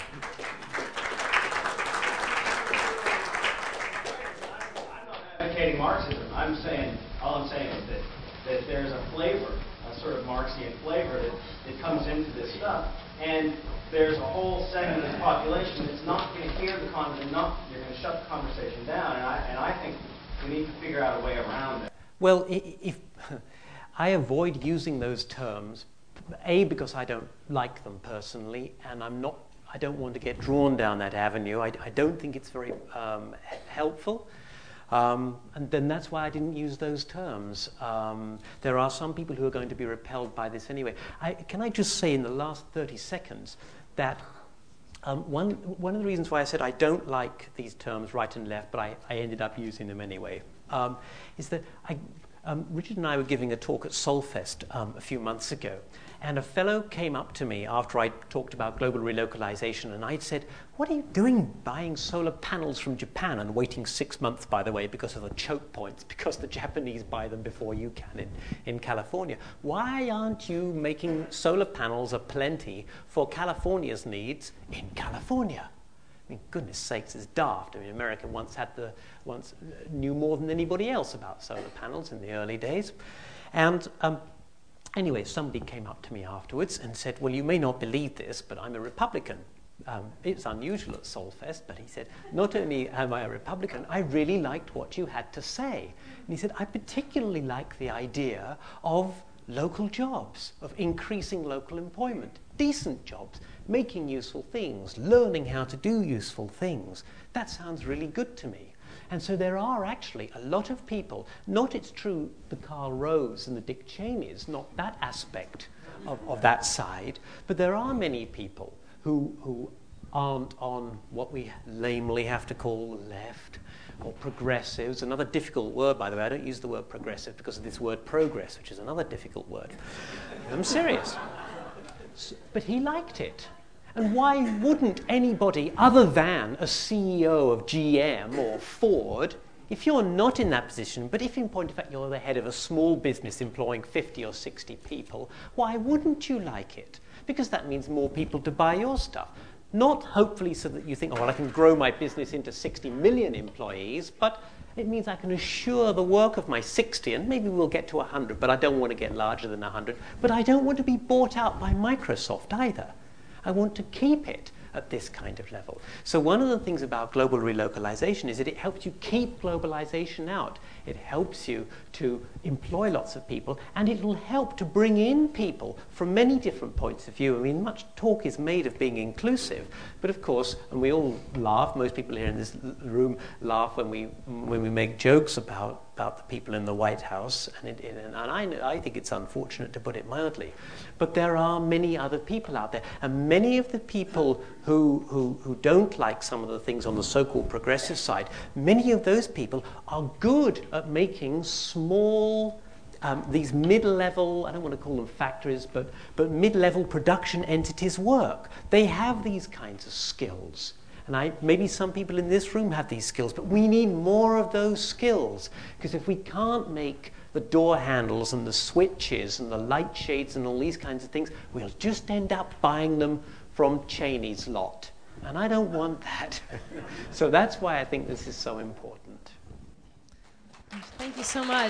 I'm not advocating Marxism. I'm saying, all I'm saying is that, that there's a flavor, a sort of Marxian flavor that, that comes into this stuff. And there's a whole segment of the population that's not going to hear the conversation, not, you're going to shut the conversation down, and I, and I think we need to figure out a way around it. Well, if I avoid using those terms, A, because I don't like them personally, and I'm not, I don't want to get drawn down that avenue. I, I don't think it's very um, helpful. Um, and then that's why I didn't use those terms. Um, there are some people who are going to be repelled by this anyway. I, can I just say in the last thirty seconds that um, one, one of the reasons why I said I don't like these terms right and left, but I, I ended up using them anyway, um, is that I, um, Richard and I were giving a talk at Solfest um, a few months ago. And a fellow came up to me after I talked about global relocalization, and I'd said, what are you doing buying solar panels from Japan and waiting six months, by the way, because of the choke points, because the Japanese buy them before you can in, in California. Why aren't you making solar panels aplenty for California's needs in California? I mean, goodness sakes, it's daft. I mean, America once had the, once knew more than anybody else about solar panels in the early days. And um, Anyway, somebody came up to me afterwards and said, well, you may not believe this, but I'm a Republican. Um, it's unusual at Solfest, but he said, not only am I a Republican, I really liked what you had to say. And he said, I particularly like the idea of local jobs, of increasing local employment, decent jobs, making useful things, learning how to do useful things. That sounds really good to me. And so there are actually a lot of people, not it's true the Karl Roves and the Dick Cheneys, not that aspect of, of that side, but there are many people who, who aren't on what we lamely have to call left or progressives. Another difficult word, by the way. I don't use the word progressive because of this word progress, which is another difficult word. I'm serious. But he liked it. And why wouldn't anybody other than a C E O of G M or Ford, if you're not in that position, but if in point of fact you're the head of a small business employing fifty or sixty people, why wouldn't you like it? Because that means more people to buy your stuff. Not hopefully so that you think, oh, well, I can grow my business into sixty million employees, but it means I can assure the work of my sixty, and maybe we'll get to one hundred, but I don't want to get larger than one hundred. But I don't want to be bought out by Microsoft either. I want to keep it at this kind of level. So one of the things about global relocalization is that it helps you keep globalization out. It helps you to employ lots of people, and it will help to bring in people from many different points of view. I mean, much talk is made of being inclusive, but of course, and we all laugh, most people here in this room laugh when we when we make jokes about about the people in the White House, and, it, it, and I, I think it's unfortunate, to put it mildly. But there are many other people out there, and many of the people who, who, who don't like some of the things on the so-called progressive side, many of those people are good at making small, um, these mid-level, I don't want to call them factories, but, but mid-level production entities work. They have these kinds of skills. And I, maybe some people in this room have these skills, but we need more of those skills. Because if we can't make the door handles and the switches and the light shades and all these kinds of things, we'll just end up buying them from Cheney's lot. And I don't want that. So that's why I think this is so important. Thank you so much.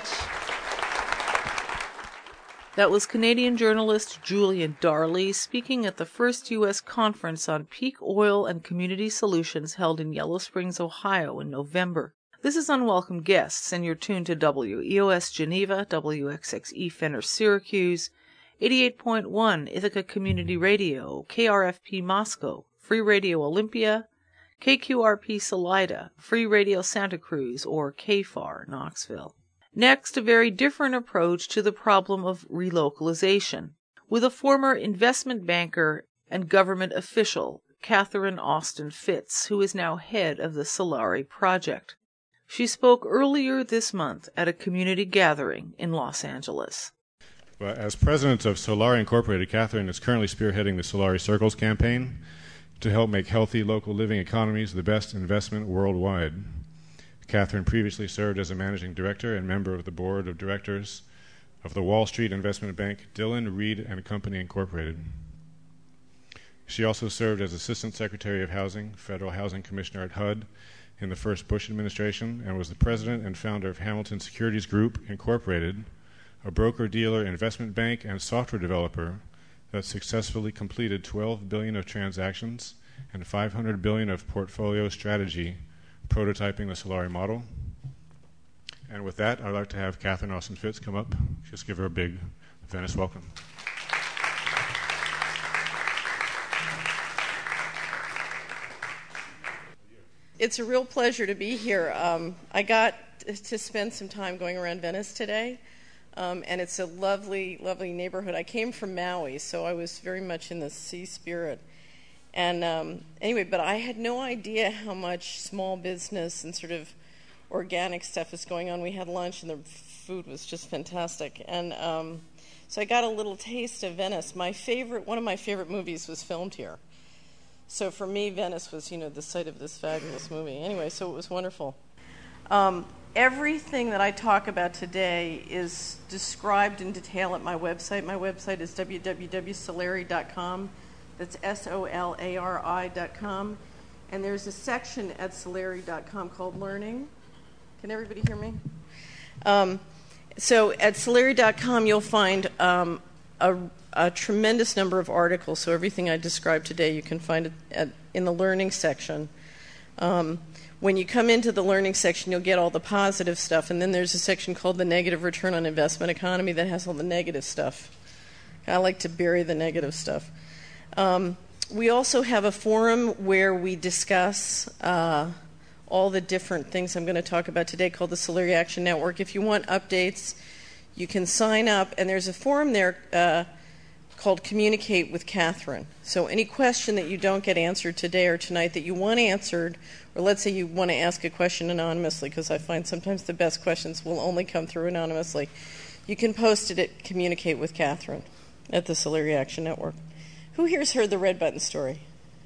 That was Canadian journalist Julian Darley speaking at the first U S conference on peak oil and community solutions held in Yellow Springs, Ohio in November. This is Unwelcome Guests, and you're tuned to W E O S Geneva, W X X E Fenner Syracuse, eighty-eight point one Ithaca Community Radio, K R F P Moscow, Free Radio Olympia, K Q R P Salida, Free Radio Santa Cruz, or K F A R Knoxville. Next, a very different approach to the problem of relocalization, with a former investment banker and government official, Catherine Austin Fitts, who is now head of the Solari Project. She spoke earlier this month at a community gathering in Los Angeles. Well, as president of Solari Incorporated, Catherine is currently spearheading the Solari Circles campaign to help make healthy local living economies the best investment worldwide. Catherine previously served as a managing director and member of the board of directors of the Wall Street investment bank Dillon, Read and Company Incorporated. She also served as Assistant Secretary of Housing, Federal Housing Commissioner at H U D in the first Bush administration, and was the president and founder of Hamilton Securities Group Incorporated, a broker-dealer investment bank and software developer that successfully completed twelve billion dollars of transactions and five hundred billion dollars of portfolio strategy, prototyping the Solari model. And with that, I'd like to have Catherine Austin Fitts come up. Just give her a big Venice welcome. It's a real pleasure to be here. Um, I got to spend some time going around Venice today, um, and it's a lovely, lovely neighborhood. I came from Maui, so I was very much in the sea spirit. And um, anyway, but I had no idea how much small business and sort of organic stuff is going on. We had lunch, and the food was just fantastic. And um, so I got a little taste of Venice. My favorite, one of my favorite movies was filmed here. So for me, Venice was, you know, the site of this fabulous movie. Anyway, so it was wonderful. Um, everything that I talk about today is described in detail at my website. My website is w w w dot solari dot com. That's S O L A R I dot com. And there's a section at solari dot com called Learning. Can everybody hear me? Um, so at solari dot com, you'll find um, a a tremendous number of articles. So everything I described today, you can find it at, in the learning section. Um, when you come into the learning section, you'll get all the positive stuff. And then there's a section called the negative return on investment economy that has all the negative stuff. I like to bury the negative stuff. Um, we also have a forum where we discuss uh, all the different things I'm going to talk about today called the Solari Action Network. If you want updates, you can sign up. And there's a forum there uh, called Communicate with Catherine. So any question that you don't get answered today or tonight that you want answered, or let's say you want to ask a question anonymously, because I find sometimes the best questions will only come through anonymously, you can post it at Communicate with Catherine at the Solari Action Network. Who here's heard the Red Button story?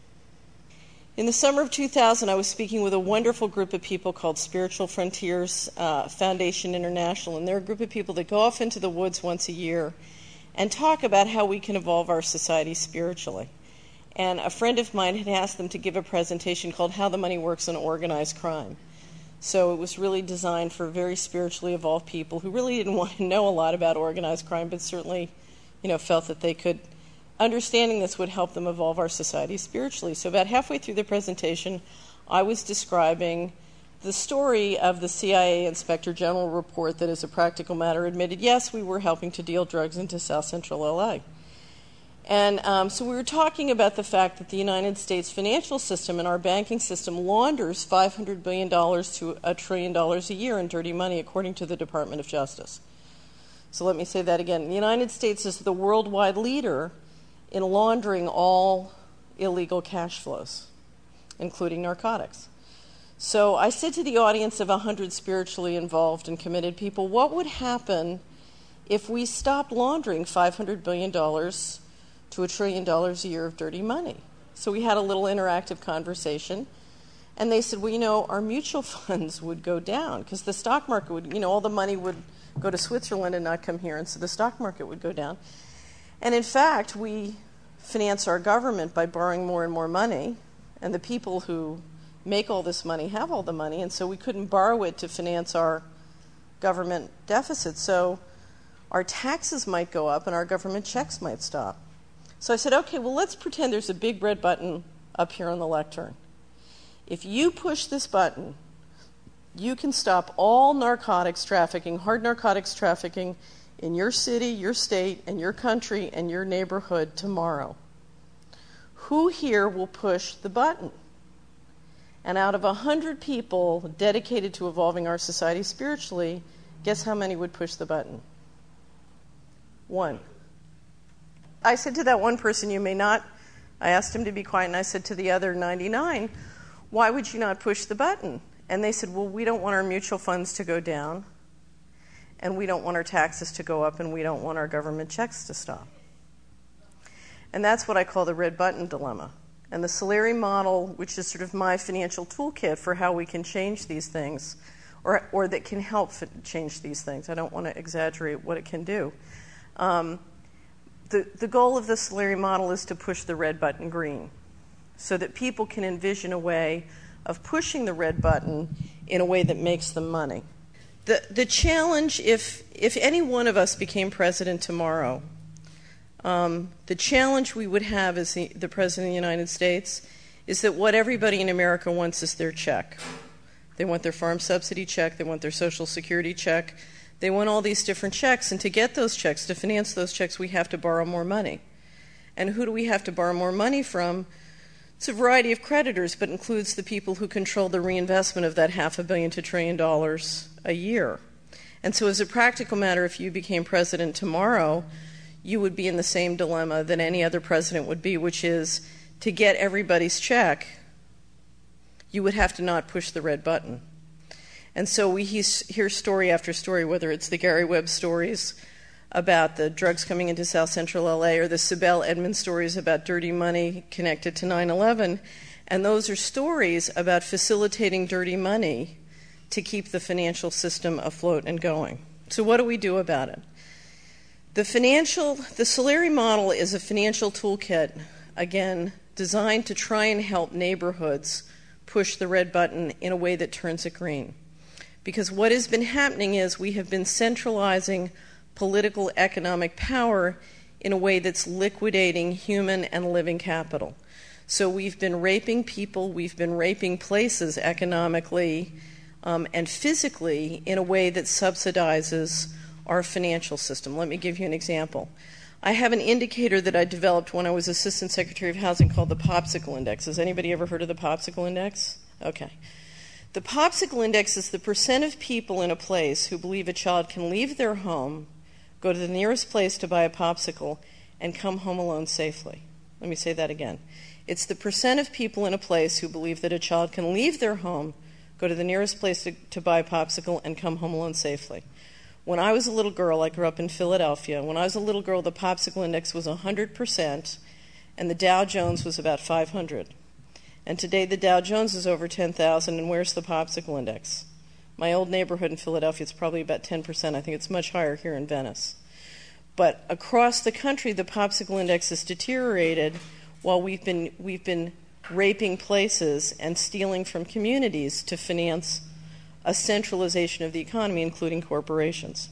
In the summer of two thousand, I was speaking with a wonderful group of people called Spiritual Frontiers uh, Foundation International, and they're a group of people that go off into the woods once a year and talk about how we can evolve our society spiritually. And a friend of mine had asked them to give a presentation called How the Money Works on Organized Crime. So it was really designed for very spiritually evolved people who really didn't want to know a lot about organized crime, but certainly, you know, felt that they could, understanding this would help them evolve our society spiritually. So about halfway through the presentation, I was describing the story of the C I A Inspector General report that, as a practical matter, admitted, yes, we were helping to deal drugs into South Central L A. And um, so we were talking about the fact that the United States financial system and our banking system launders five hundred billion dollars to a trillion dollars a year in dirty money, according to the Department of Justice. So let me say that again. The United States is the worldwide leader in laundering all illegal cash flows, including narcotics. So I said to the audience of one hundred spiritually involved and committed people, what would happen if we stopped laundering five hundred billion dollars to a trillion dollars a year of dirty money? So we had a little interactive conversation, and they said, well, you know, our mutual funds would go down because the stock market would, you know, all the money would go to Switzerland and not come here, and so the stock market would go down. And in fact, we finance our government by borrowing more and more money, and the people who make all this money have all the money, and so we couldn't borrow it to finance our government deficit. So our taxes might go up and our government checks might stop. So I said, okay, well, let's pretend there's a big red button up here on the lectern. If you push this button, you can stop all narcotics trafficking, hard narcotics trafficking, in your city, your state, and your country, and your neighborhood tomorrow. Who here will push the button? And out of one hundred people dedicated to evolving our society spiritually, guess how many would push the button? One. I said to that one person, you may not. I asked him to be quiet, and I said to the other ninety-nine, why would you not push the button? And they said, well, we don't want our mutual funds to go down, and we don't want our taxes to go up, and we don't want our government checks to stop. And that's what I call the red button dilemma. And the Solari model, which is sort of my financial toolkit for how we can change these things, or, or that can help change these things. I don't want to exaggerate what it can do. Um, the, the goal of the Solari model is to push the red button green so that people can envision a way of pushing the red button in a way that makes them money. The, the challenge, if, if any one of us became president tomorrow, um, the challenge we would have as the, the president of the United States is that what everybody in America wants is their check. They want their farm subsidy check. They want their Social Security check. They want all these different checks. And to get those checks, to finance those checks, we have to borrow more money. And who do we have to borrow more money from? It's a variety of creditors, but includes the people who control the reinvestment of that half a billion to trillion dollars a year. And so as a practical matter, if you became president tomorrow, you would be in the same dilemma that any other president would be, which is to get everybody's check, you would have to not push the red button. And so we hear story after story, whether it's the Gary Webb stories about the drugs coming into South Central L A or the Sibel Edmonds stories about dirty money connected to nine eleven. And those are stories about facilitating dirty money to keep the financial system afloat and going. So what do we do about it? The financial, the Solari model is a financial toolkit, again, designed to try and help neighborhoods push the red button in a way that turns it green. Because what has been happening is we have been centralizing political economic power in a way that's liquidating human and living capital. So we've been raping people, we've been raping places economically um, and physically in a way that subsidizes our financial system. Let me give you an example. I have an indicator that I developed when I was Assistant Secretary of Housing called the Popsicle Index. Has anybody ever heard of the Popsicle Index? Okay. The Popsicle Index is the percent of people in a place who believe a child can leave their home, go to the nearest place to buy a popsicle, and come home alone safely. Let me say that again. It's the percent of people in a place who believe that a child can leave their home, go to the nearest place to, to buy a popsicle, and come home alone safely. When I was a little girl, I grew up in Philadelphia. When I was a little girl, the Popsicle Index was one hundred percent, and the Dow Jones was about five hundred. And today the Dow Jones is over ten thousand, and where's the Popsicle Index? My old neighborhood in Philadelphia, it's probably about ten percent. I think it's much higher here in Venice. But across the country, the Popsicle Index has deteriorated while we've been, we've been raping places and stealing from communities to finance a centralization of the economy, including corporations.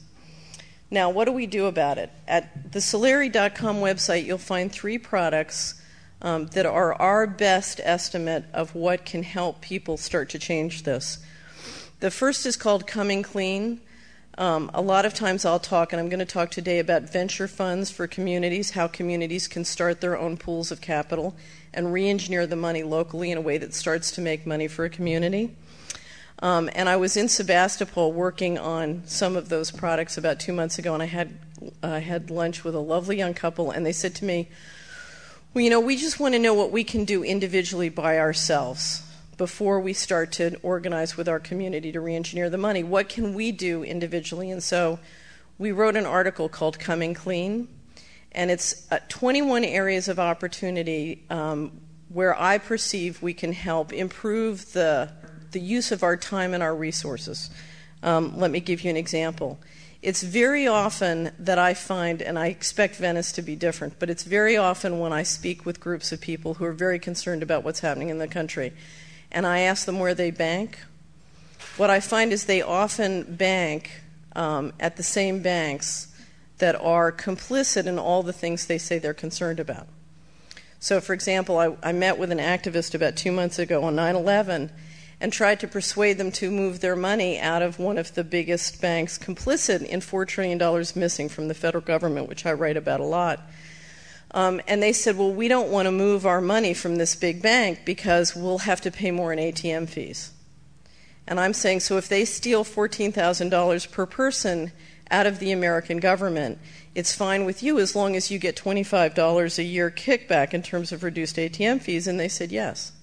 Now, what do we do about it? At the Solari dot com website, you'll find three products um, that are our best estimate of what can help people start to change this. The first is called Coming Clean. Um, a lot of times I'll talk, and I'm going to talk today about venture funds for communities, how communities can start their own pools of capital and re-engineer the money locally in a way that starts to make money for a community. Um, and I was in Sebastopol working on some of those products about two months ago, and I had I had lunch with a lovely young couple, and they said to me, well, you know, we just want to know what we can do individually by ourselves before we start to organize with our community to re-engineer the money. What can we do individually? And so we wrote an article called Coming Clean, and it's uh, twenty-one areas of opportunity um, where I perceive we can help improve the the use of our time and our resources. Um, let me give you an example. It's very often that I find, and I expect Venice to be different, but it's very often when I speak with groups of people who are very concerned about what's happening in the country, and I ask them where they bank, what I find is they often bank um, at the same banks that are complicit in all the things they say they're concerned about. So, for example, I, I met with an activist about two months ago on nine eleven and tried to persuade them to move their money out of one of the biggest banks complicit in four trillion dollars missing from the federal government, which I write about a lot. Um, and they said, well, we don't want to move our money from this big bank because we'll have to pay more in A T M fees. And I'm saying, so if they steal fourteen thousand dollars per person out of the American government, it's fine with you as long as you get twenty-five dollars a year kickback in terms of reduced A T M fees. And they said yes.